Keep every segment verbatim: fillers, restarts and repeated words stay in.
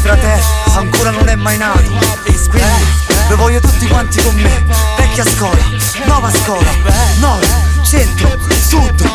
fratello ancora non è mai nato, quindi vi voglio tutti quanti con me. Vecchia scuola, nuova scuola, nord, centro, sud,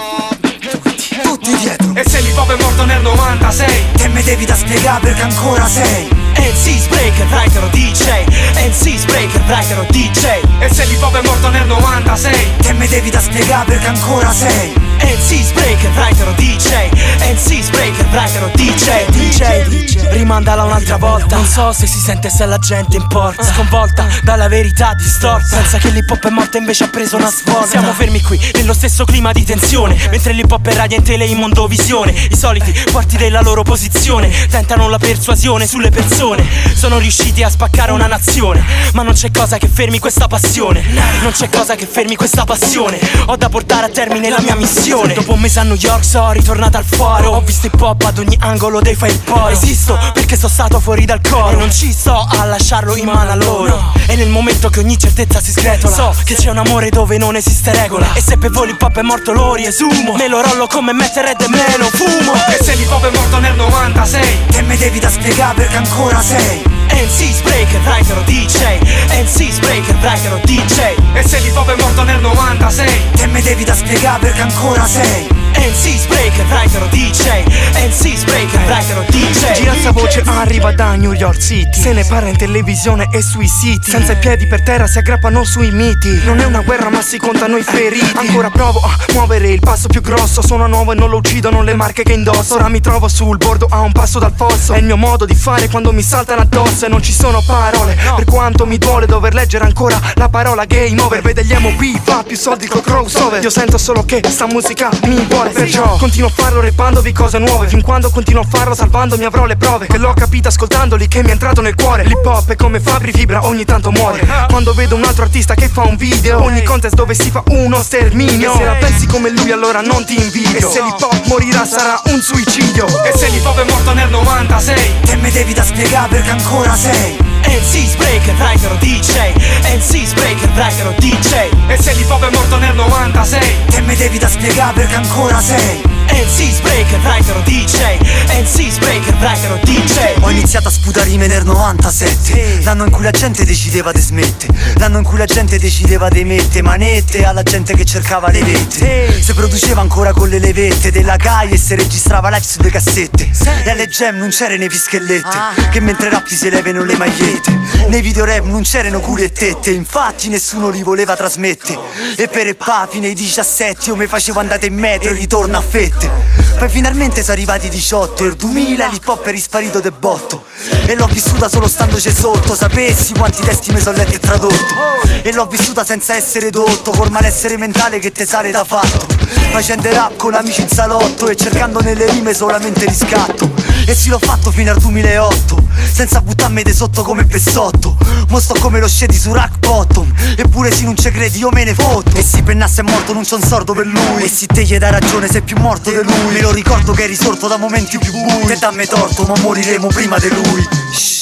tutti, tutti dietro. E se l'hip hop è morto nel novantasei, che me devi da spiegare perché ancora sei M C's Breaker, writer o D J, M C's Breaker, writer o D J. E se l'hip hop è morto nel novantasei, che me devi da spiegare perché ancora sei M C's Breaker, writer o D J, M C's Breaker, writer o D J. D J, D J, rimandala un'altra volta. Non so se si sente se la gente importa, sconvolta dalla verità distorta. Pensa che l'hip hop è morto invece ha preso una svolta. Siamo fermi qui nello stesso clima di tensione, mentre l'hip hop è radia in tele in mondovisione. I soliti forti della loro posizione tentano la persuasione sulle persone. Sono riusciti a spaccare una nazione, ma non c'è cosa che fermi questa passione. Non c'è cosa che fermi questa passione. Ho da portare a termine la mia missione. Dopo un mese a New York sono ritornato al foro. Ho visto hip hop ad ogni angolo dei fai il poro. Esisto perché sono stato fuori dal coro, e non ci sto a lasciarlo in mano a loro. E nel momento che ogni certezza si sgretola, so che c'è un amore dove non esiste regola. E se per voi l'hip hop è morto lo riesumo, me lo rollo come mettere de meno fumo. E se l'hip hop è morto nel novantasei, che me devi da spiegare perché ancora sei M C's Breaker, writer o D J, M C's Breaker, writer o D J. E se l'hip hop è morto nel novantasei, che me devi da spiegare perché ancora sei M C's Breaker, writer o D J, M C's Breaker, writer o D J. Gira sta voce arriva da New York City, se ne parla in televisione e sui siti. Senza i piedi per terra si aggrappano sui miti. Non è una guerra ma si contano i feriti. Ancora provo a muovere il passo più grosso. Sono nuovo e non lo uccidono le marche che indosso. Ora mi trovo sul bordo a un passo dal fosso. È il mio modo di fare quando mi saltano addosso e non ci sono parole. Per quanto mi duole dover leggere ancora la parola game over. Vede gli M O P fa più soldi col crossover. Io sento solo che sta musica mi vuole, perciò continuo a farlo rappandovi cose nuove. Fin quando continuo a farlo salvandomi avrò le prove. Che l'ho capito ascoltandoli che mi è entrato nel cuore. L'hip hop è come Fabri Fibra, ogni tanto muore. Quando vedo un altro artista che fa un video, ogni contest dove si fa uno sterminio. Se la pensi come lui allora non ti invidio. E se l'hip hop morirà sarà un suicidio. E se l'hip hop è morto nel novantasei, che me devi da spiegare perché ancora sei M C's Breaker, writer o D J, M C's Breaker, writer o D J. E se l'hip hop è morto nel novantasei, che me devi da spiegare perché ancora sei M C's Breaker, writer o D J, M C's Breaker, writer o D J. Ho iniziato a sputare rime nel novantasette, l'anno in cui la gente decideva di smette, l'anno in cui la gente decideva di mette manette alla gente che cercava le vette. Se produceva ancora con le levette della Gaia e se registrava live sulle cassette. E alle jam non c'erano i fischellette, che mentre rappi si levano le magliette. Nei video rap non c'erano culi e tette, infatti nessuno li voleva trasmettere. E per i papi nei diciassette io mi facevo andare in metro e ritorno a fette. Poi finalmente sono arrivati i diciotto e il duemila l'hip hop è risparito de botto. E l'ho vissuta solo standoci sotto, sapessi quanti testi mi sono letto e tradotto. E l'ho vissuta senza essere dotto, col malessere mentale che te sale da fatto. Facendo rap con amici in salotto e cercando nelle rime solamente riscatto. E sì l'ho fatto fino al duemilaotto, senza buttarmi de sotto come Pessotto. Mo sto come lo scedi su Rock Bottom, eppure se non ci credi io me ne fotto. E si pennasse è morto non c'è un sordo per lui, e si te gli dà ragione sei più morto di lui. Me lo ricordo che è risorto da momenti più bui, te dammi torto ma moriremo prima di lui. Shhh.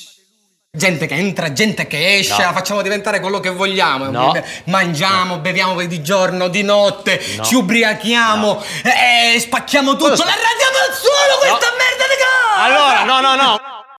Gente che entra, gente che esce, No. la facciamo diventare quello che vogliamo. No. Mangiamo, beviamo di giorno, di notte, No. ci ubriachiamo, No. e spacchiamo tutto, Cosa- la radiamo al suolo questa No. merda di cosa! Allora, no, no, no.